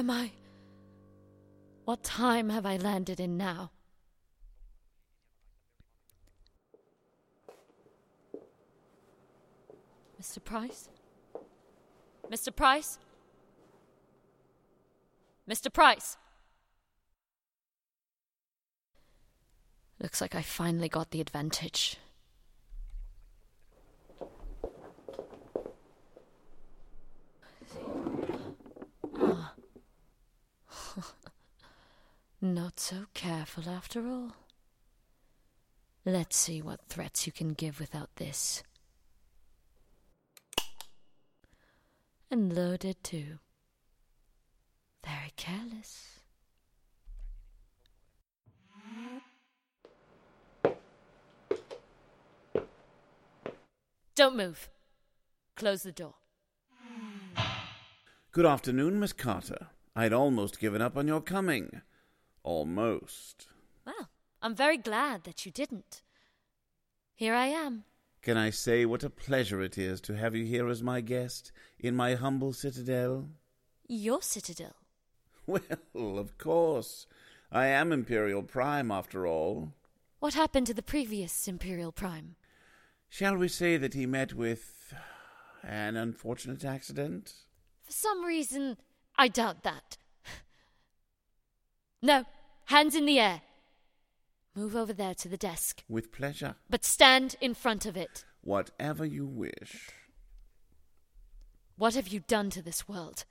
am I? What time have I landed in now? Mr. Price? Mr. Price? Mr. Price? Looks like I finally got the advantage. Ah. Not so careful after all. Let's see what threats you can give without this. And loaded too. Very careless. Don't move. Close the door. Good afternoon, Miss Carter. I'd almost given up on your coming. Almost. Well, I'm very glad that you didn't. Here I am. Can I say what a pleasure it is to have you here as my guest in my humble citadel? Your citadel? Well, of course. I am Imperial Prime, after all. What happened to the previous Imperial Prime? Shall we say that he met with an unfortunate accident? For some reason, I doubt that. No, hands in the air. Move over there to the desk. With pleasure. But stand in front of it. Whatever you wish. What have you done to this world?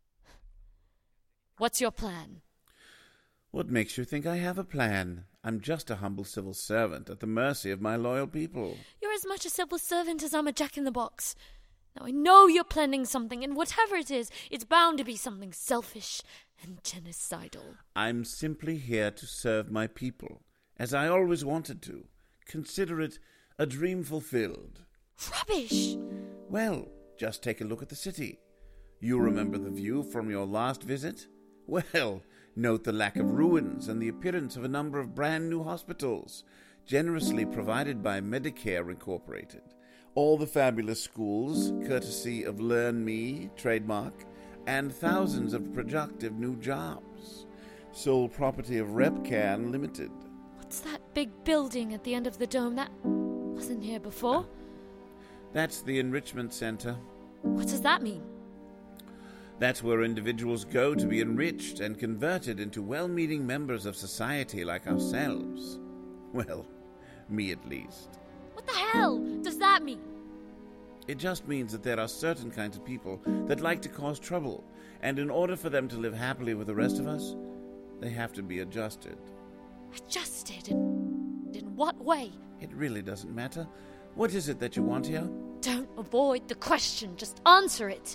What's your plan? What makes you think I have a plan? I'm just a humble civil servant at the mercy of my loyal people. You're as much a civil servant as I'm a jack-in-the-box. Now I know you're planning something, and whatever it is, it's bound to be something selfish and genocidal. I'm simply here to serve my people, as I always wanted to. Consider it a dream fulfilled. Rubbish! Well, just take a look at the city. You remember the view from your last visit? Well, note the lack of ruins and the appearance of a number of brand new hospitals, generously provided by Medicare Incorporated. All the fabulous schools, courtesy of Learn Me, trademark, and thousands of productive new jobs. Sole property of RepCan Limited. What's that big building at the end of the dome? That wasn't here before. That's the Enrichment Center. What does that mean? That's where individuals go to be enriched and converted into well-meaning members of society like ourselves. Well, me at least. What the hell does that mean? It just means that there are certain kinds of people that like to cause trouble, and in order for them to live happily with the rest of us, they have to be adjusted. Adjusted? In what way? It really doesn't matter. What is it that you want here? Don't avoid the question, just answer it.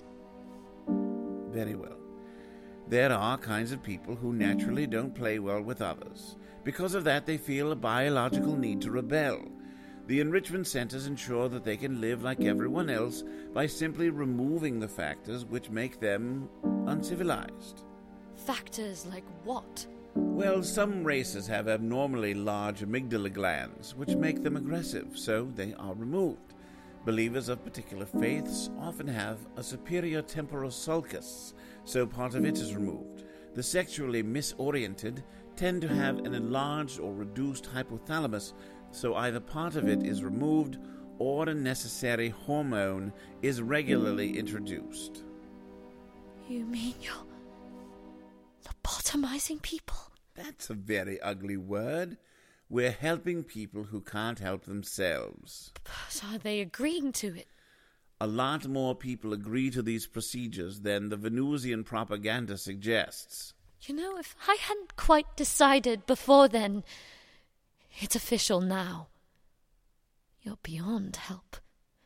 Very well. There are kinds of people who naturally don't play well with others. Because of that, they feel a biological need to rebel. The enrichment centers ensure that they can live like everyone else by simply removing the factors which make them uncivilized. Factors like what? Well, some races have abnormally large amygdala glands, which make them aggressive, so they are removed. Believers of particular faiths often have a superior temporal sulcus, so part of it is removed. The sexually misoriented tend to have an enlarged or reduced hypothalamus, so either part of it is removed or a necessary hormone is regularly introduced. You mean you're lobotomizing people? That's a very ugly word. We're helping people who can't help themselves. But are they agreeing to it? A lot more people agree to these procedures than the Venusian propaganda suggests. You know, if I hadn't quite decided before then, it's official now. You're beyond help.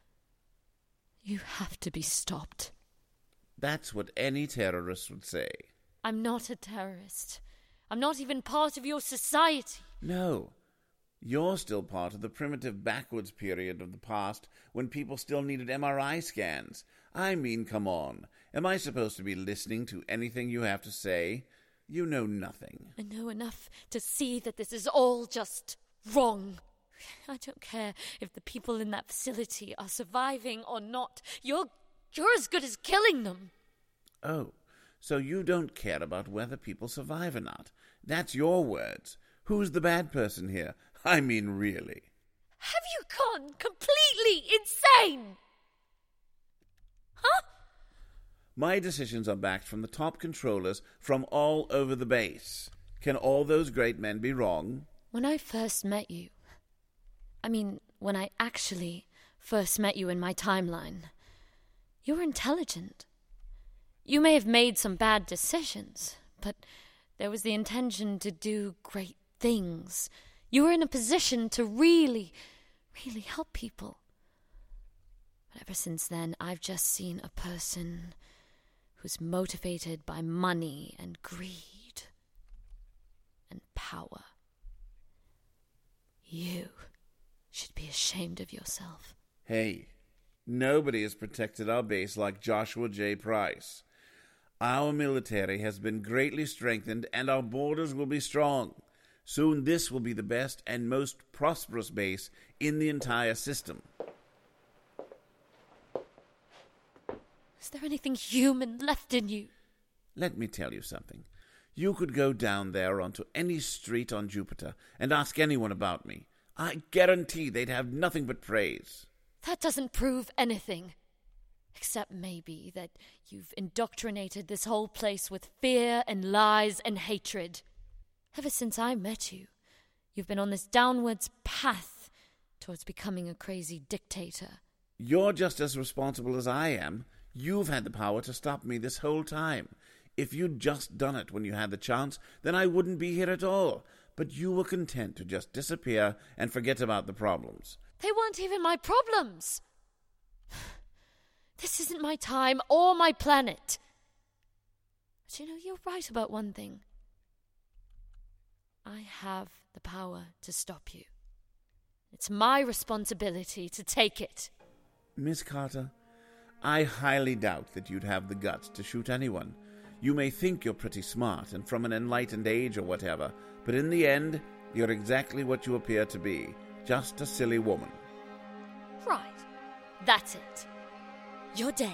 You have to be stopped. That's what any terrorist would say. I'm not a terrorist. I'm not even part of your society. No. You're still part of the primitive backwards period of the past when people still needed MRI scans. I mean, come on. Am I supposed to be listening to anything you have to say? You know nothing. I know enough to see that this is all just wrong. I don't care if the people in that facility are surviving or not. You're as good as killing them. Oh, So you don't care about whether people survive or not. That's your words. Who's the bad person here? I mean, really. Have you gone completely insane? Huh? My decisions are backed from the top controllers from all over the base. Can all those great men be wrong? When I first met you, when I actually first met you in my timeline, you were intelligent. You may have made some bad decisions, but there was the intention to do great things. You were in a position to really, really help people. But ever since then, I've just seen a person who's motivated by money and greed and power. You should be ashamed of yourself. Hey, nobody has protected our base like Joshua J. Price. Our military has been greatly strengthened, and our borders will be strong. Soon this will be the best and most prosperous base in the entire system. Is there anything human left in you? Let me tell you something. You could go down there onto any street on Jupiter and ask anyone about me. I guarantee they'd have nothing but praise. That doesn't prove anything. Except maybe that you've indoctrinated this whole place with fear and lies and hatred. Ever since I met you, you've been on this downwards path towards becoming a crazy dictator. You're just as responsible as I am. You've had the power to stop me this whole time. If you'd just done it when you had the chance, then I wouldn't be here at all. But you were content to just disappear and forget about the problems. They weren't even my problems. This isn't my time or my planet. But you're right about one thing. I have the power to stop you. It's my responsibility to take it. Miss Carter, I highly doubt that you'd have the guts to shoot anyone. You may think you're pretty smart and from an enlightened age or whatever, but in the end, you're exactly what you appear to be, just a silly woman. Right. That's it. You're dead.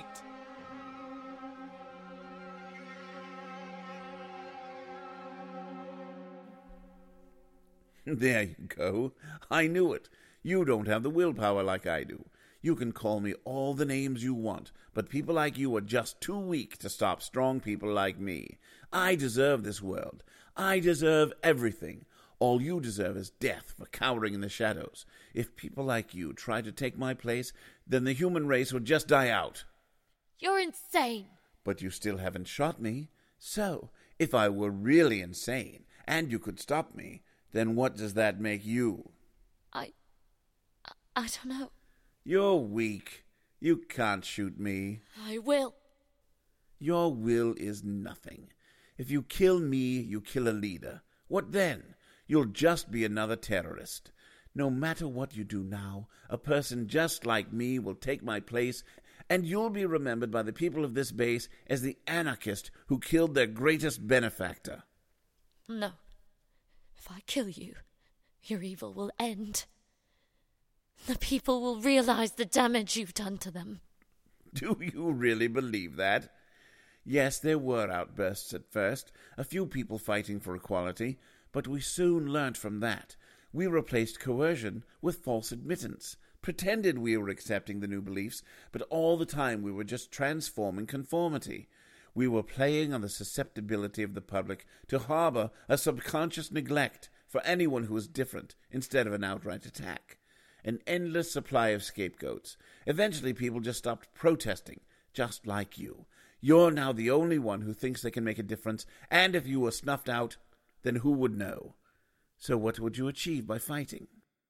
There you go. I knew it. You don't have the willpower like I do. You can call me all the names you want, but people like you are just too weak to stop strong people like me. I deserve this world. I deserve everything. All you deserve is death for cowering in the shadows. If people like you try to take my place, then the human race would just die out. You're insane. But you still haven't shot me. So, if I were really insane, and you could stop me, then what does that make you? I don't know. You're weak. You can't shoot me. I will. Your will is nothing. If you kill me, you kill a leader. What then? You'll just be another terrorist. No matter what you do now, a person just like me will take my place, and you'll be remembered by the people of this base as the anarchist who killed their greatest benefactor. No. If I kill you, your evil will end. The people will realize the damage you've done to them. Do you really believe that? Yes, there were outbursts at first, a few people fighting for equality, but we soon learnt from that. We replaced coercion with false admittance, pretended we were accepting the new beliefs, but all the time we were just transforming conformity. We were playing on the susceptibility of the public to harbor a subconscious neglect for anyone who was different instead of an outright attack. An endless supply of scapegoats. Eventually people just stopped protesting, just like you. You're now the only one who thinks they can make a difference, and if you were snuffed out, then who would know? So what would you achieve by fighting?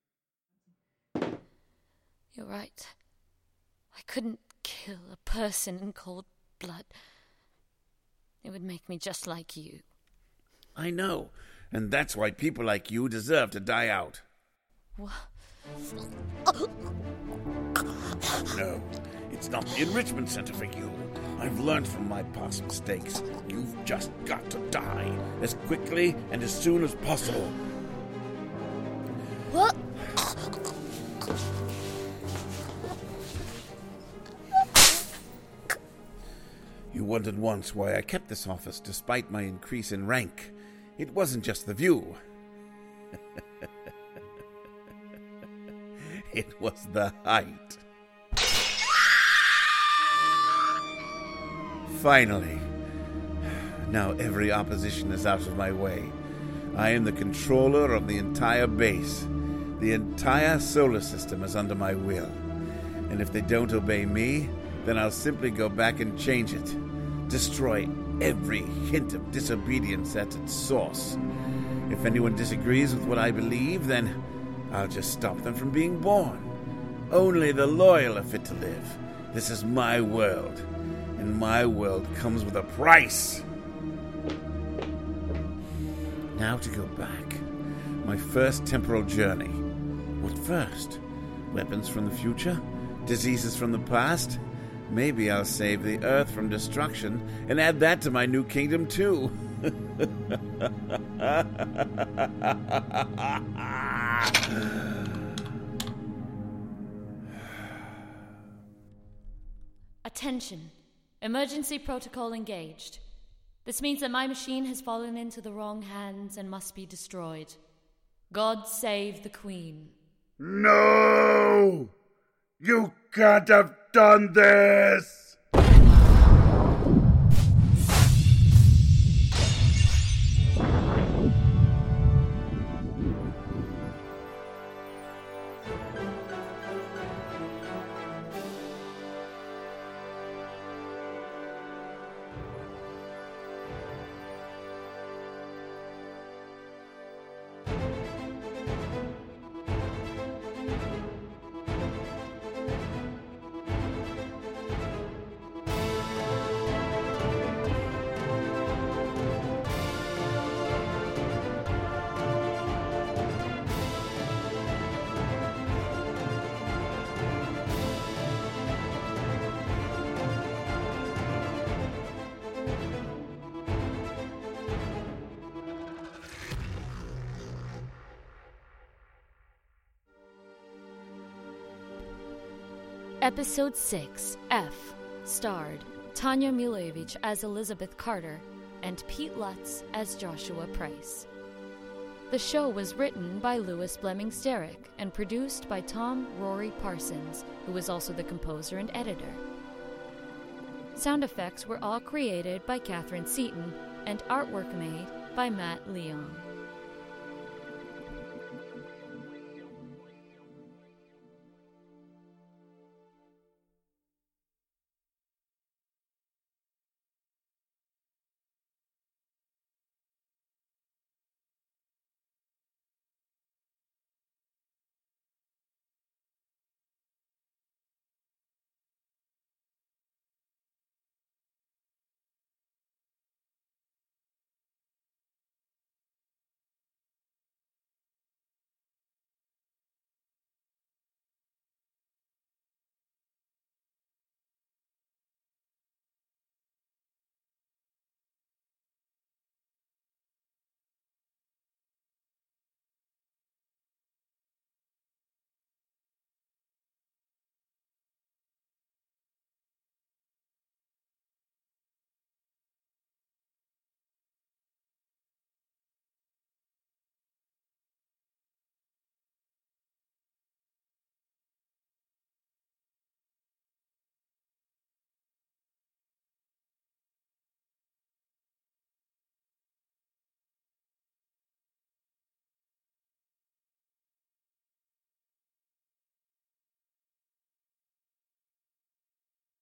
You're right. I couldn't kill a person in cold blood. It would make me just like you. I know, and that's why people like you deserve to die out. What? No, it's not the enrichment center for you. I've learned from my past mistakes. You've just got to die as quickly and as soon as possible. What? You wondered once why I kept this office despite my increase in rank. It wasn't just the view. It was the height. Finally. Now every opposition is out of my way. I am the controller of the entire base. The entire solar system is under my will. And if they don't obey me, then I'll simply go back and change it. Destroy every hint of disobedience at its source. If anyone disagrees with what I believe, then I'll just stop them from being born. Only the loyal are fit to live. This is my world, and my world comes with a price. Now to go back. My first temporal journey. What first? Weapons from the future? Diseases from the past? Maybe I'll save the Earth from destruction and add that to my new kingdom too. Attention. Emergency protocol engaged. This means that my machine has fallen into the wrong hands and must be destroyed. God save the Queen. No! You can't have done this! Episode 6, F, starred Tanya Milevich as Elizabeth Carter and Pete Lutz as Joshua Price. The show was written by Louis Bleming-Sterrick and produced by Tom Rory Parsons, who was also the composer and editor. Sound effects were all created by Catherine Seaton and artwork made by Matt Leon.